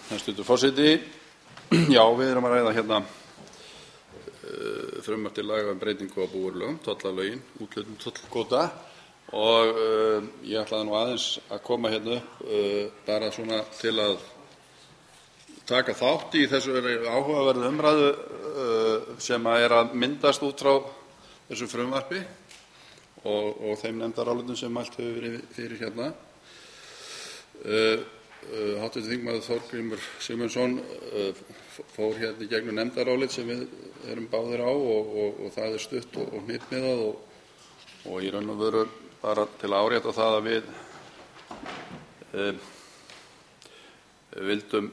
Hæstv. Forseti. Já, við erum að ræða hérna frumvarp til laga breytingu á búvörulögum, tollalögin, úthlutun tollkvóta og ég ætlaði nú aðeins að koma hérna upp bara svona til að taka þátt í þessu áhugaverðu umræðu sem að myndast út frá þessu frumvarpi og þeim nefndarálitum sem mælt hefur verið fyrir hérna. Hv. þingmaður Þorgrímur Sigmundsson fór hérna í gegnum nefndarálit sem við erum báðir á og það stutt og hnitmiðað og í raun og veru bara til að árétta það að við vildum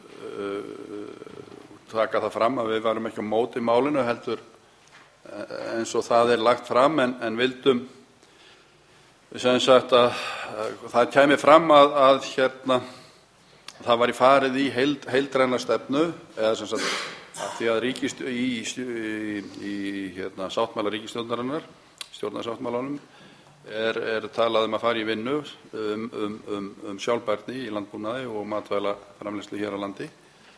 taka það fram að við varum ekki á móti málinu heldur eins og það lagt fram en vildum sem sagt að það kæmi fram að hérna það væri farið í heildræna stefnu eða sem sagt af því að í sáttmála ríkisstjórnarinnar, stjórnarsáttmálanum er talað að fara í vinnu sjálfbærni í landbúnaði og matvælaframleiðslu hér á landi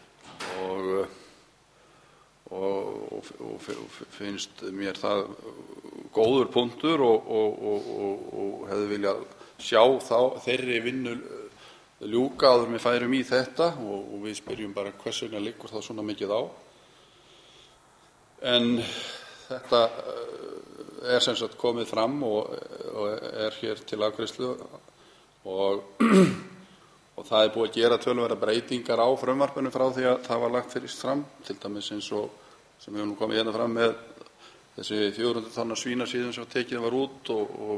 og finnst mér það góður punktur og hefði viljað sjá þeirri vinnu ljúka áður en við færum í þetta og við spyrjum bara hvers vegna liggur það svona mikið á. En þetta sem sagt komið fram og hér til afgreiðslu og það búið að gera töluverðar breytingar á frumvarpinu frá því að það var lagt fyrst fram, til dæmis eins og sem við nú komið hérna fram með þessi 400 tonna svínasíðum sem tekið var út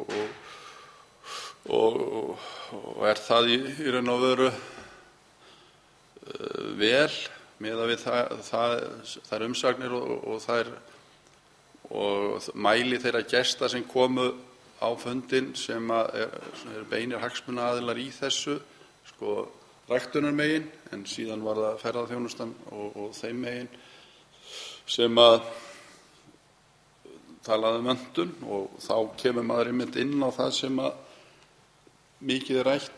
og það í raun og veru vel miðað við þær umsagnir og mæli þeirra gesta sem komu á fundinn sem eru beinir hagsmunaaðilar í þessu, ræktunarmegin, en síðan var það ferðaþjónustan og þeim megin sem að talaði menntun og þá kemur maður einmitt inn á það sem að mikið rætt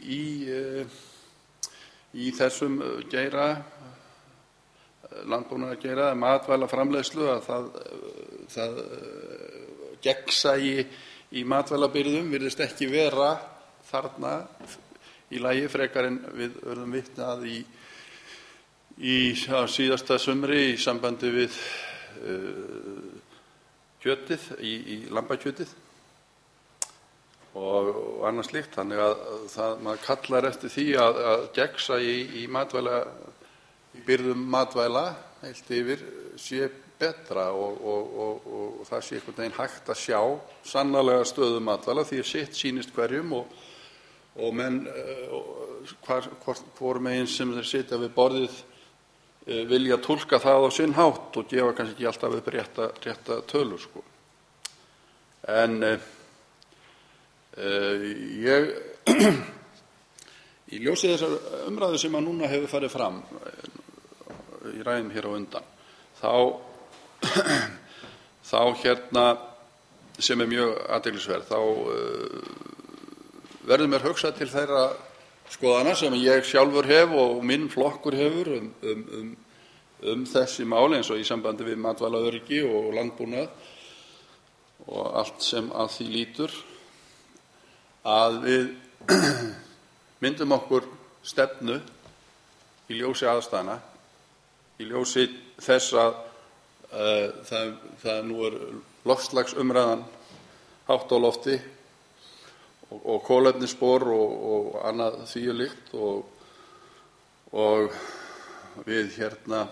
í þessum geira, landbúnaðargeira, matvælaframleiðslu, að það gegnsæi í matvælabirgðum virðist ekki vera þarna í lagi frekar en við urðum vitni að í síðasta sumri í sambandi við kjötið, í lambakjötið og annað slíkt, þannig að maður kallar eftir því að gegnsæi í birgðum matvæla heilt yfir sé betra og það sé einhvern veginn hægt að sjá sannarlega stöðu matvæla því að sitt sýnist hverjum og menn hvor megin sem þeir sitja við borðið vilja túlka það á sinn hátt og gefa kannski ekki alltaf upp rétta tölur en ég í ljósi þessar umræðu sem að núna hefur farið fram í ræðum hér á undan þá hérna sem mjög athyglisverð þá verður mér hugsað til þeirra skoðana sem ég sjálfur hef og minn flokkur hefur þessi mál eins og í sambandi við matvælaöryggi og landbúnað og allt sem að því lýtur að við myndum okkur stefnu í ljósi aðstæðna, í ljósi þess að það nú loftslagsumræðan hátt á lofti og kolefnisspor og annað því líkt og við hérna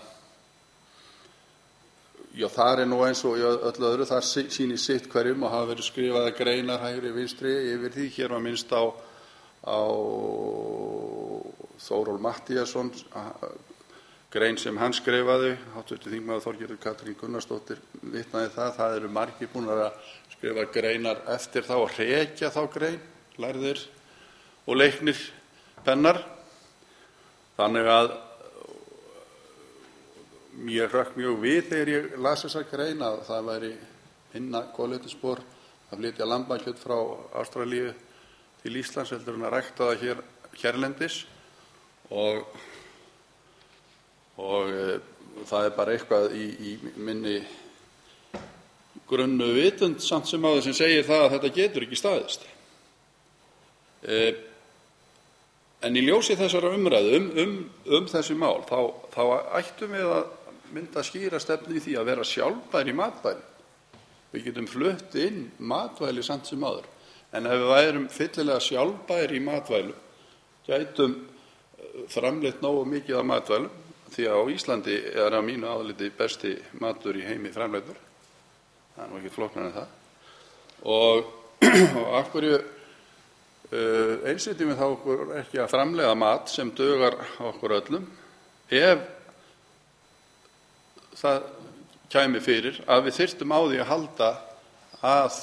já, þar nú eins og í öllu öðru, þar sýnir sitt hverjum og hafa verið skrifaðar greinar hægri vinstri yfir því. Hér var minnst á Þórólf Matthíasson, grein sem hann skrifaði, hv. þingmaður Þorgerður Katrín Gunnarsdóttir vitnaði það eru margir búin að skrifa greinar eftir þá og hrekja þá grein, lærðir og leiknir pennar. Þannig að mér hrökk mjög við þegar ég las þessa grein að það væri minna kolefnisspor að flytja lambakjöt frá Ástralíu til Íslands heldur en að rækta það hérlendis og það bara eitthvað í minni grunnu vitund samt sem áður sem segir það að þetta getur ekki staðist. En í ljósi þessara umræðu þessi mál þá ættum við að mynda skýra stefnu í því að vera sjálfbær í matvæli. Við getum flutt inn matvæli samt sem áður, en ef við værum fyllilega sjálfbær í matvælum, gætum framleitt nógu mikið af matvælum, því að á Íslandi er að mínu áliti besti matur í heimi framleiddur. Það er nú ekkert flóknara en það. Og af hverju einsetjum við þá okkur ekki að framleiða mat sem dugar okkur öllum, ef það kæmi fyrir að við þyrftum á því að halda að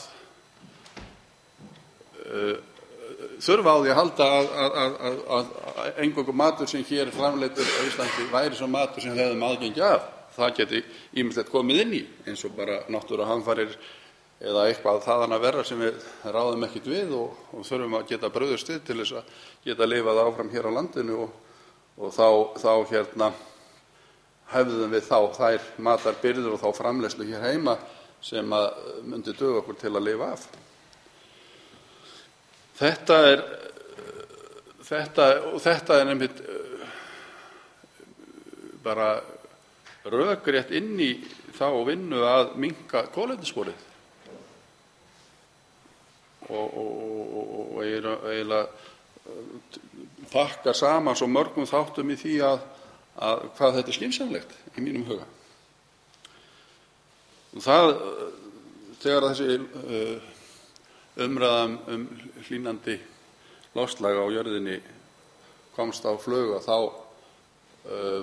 þurfa á því að halda að eingöngu matur sem hér er framleiddur á Íslandi væri svo matur sem við hefðum aðgengi af. Það geti ýmislegt komið inn í, eins og bara náttúruhamfarir eða eitthvað þaðan að verra sem við ráðum ekkert við og þurfum að geta brugðist við til þess að geta lifað áfram hér á landinu og þá hefðum við þær matarbirgðir og þá framleiðslu hér heima sem að myndi duga okkur til að lifa af. Þetta er einmitt bara rökrétt inn í þá vinnu að minnka kolefnissporið og eiginlega pakkar saman svo mörgum þáttum í því að hvað þetta er skynsamlegt í mínum huga. Þegar þessi umræða hlýnandi loftslag á jörðinni komst á flug, þá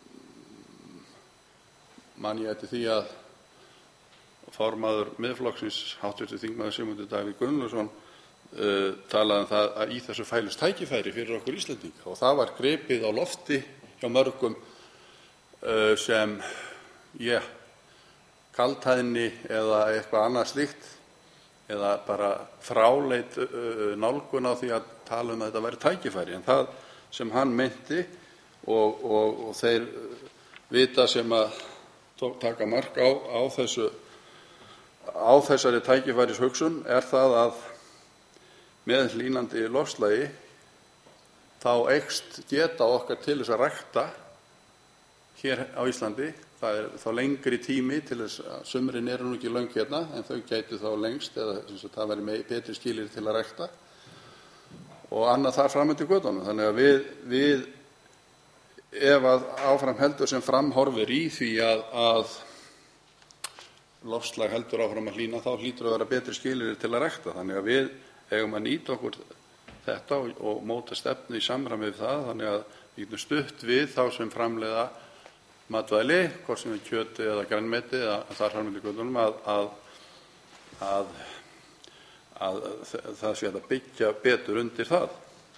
man ég eftir því að formaður Miðflokksins, hv. þingmaður Sigmundur Davíð Gunnlaugsson, talaði það að í þessu fælust tækifæri fyrir okkur Íslendinga og það var gripið á lofti hjá mörgum sem kaldhæðni eða eitthvað annað slíkt eða bara fráleit nálgun á því að tala að þetta væri tækifæri. En það sem hann meinti og þeir vita sem að taka mark á þessari tækifæris hugsun er það að með hlýnandi loftslagi þá eykst geta okkar til þess að rækta hér á Íslandi. Það er þá lengri tími til þess að sumrin eru nú ekki löng hérna en þau gætu þá lengst eða það væri betri skilyrði til að rækta og annað þar fram eftir götunum. Þannig að við ef að áfram heldur sem framhorfir í því að loftslag heldur áfram að hlýna, þá hlýtur að vera betri skilyrði til að rækta. Þannig að við eigum að nýta okkur þetta og móta stefnu í samræmi við það, þannig að við getum stutt við þá sem framleiða matvæli, hvort sem er kjöti eða grænmeti eða þar fram eftir götunum, að það sé að byggja betur undir það.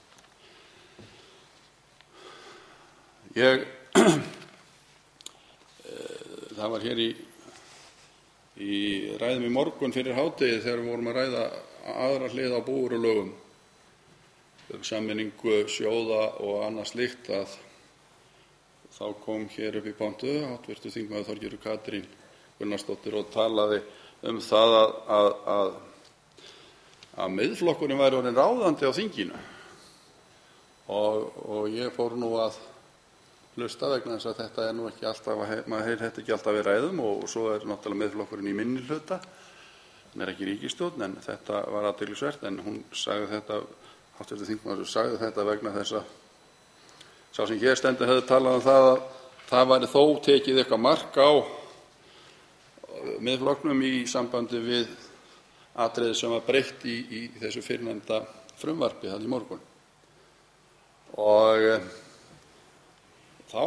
Það var hér í ræðum í morgun fyrir hádegi þegar við vorum að ræða aðra hlið á búvörulögum sameiningu sjóða og annað slíkt, að þá kom hér upp í pontu hv. þingmaður Þorgerður Katrín Gunnarsdóttir og talaði það að Miðflokkurinn væri orðinn ráðandi á þinginu og ég fór nú að hlusta vegna þess að þetta er nú ekki alltaf, maður heyrir þetta ekki alltaf í ræðum og svo er náttúrulega Miðflokkurinn í minnihluta, hann er ekki ríkisstjórn, en þetta var athyglisvert. En hún sagði þetta, hv. þingmaður sagði þetta vegna þess að sá sem hér stendur hefði talað það að það væri þó tekið eitthvað mark á Miðflokknum í sambandi við atriði sem var breytt í þessu fyrrnefnda frumvarpi þarna í morgun. Og þá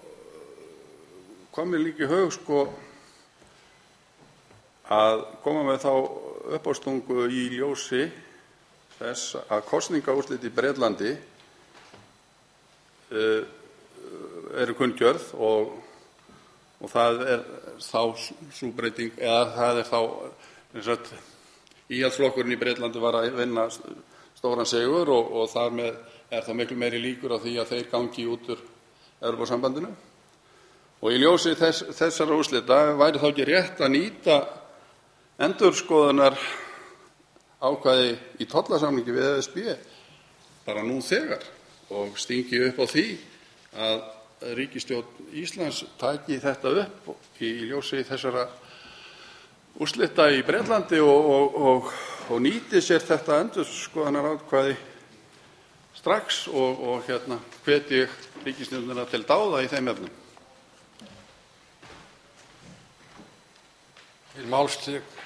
kom mér líka í hug að koma með þá uppástungu í ljósi þess að kosningaúrslit í Bretlandi eru kunngjörð og það er þá sú breyting, eða það er þá Íhaldsflokkurinn í Bretlandi var að vinna stóran sigur og þar með er þá miklu meiri líkur á því að þeir gangi út úr Evrópusambandinu Og í ljósi þessara úrslita væri þá ekki rétt að nýta endurskoðunarákvæði í tollasamningi við ESB bara nú þegar og stingi upp á því að ríkisstjórn Íslands taki þetta upp í ljósi þessara úrslita í Bretlandi og nýti sér þetta endurskoðunarákvæði strax og hvetji ríkisstjórnina til dáða í þeim efnum. Til máls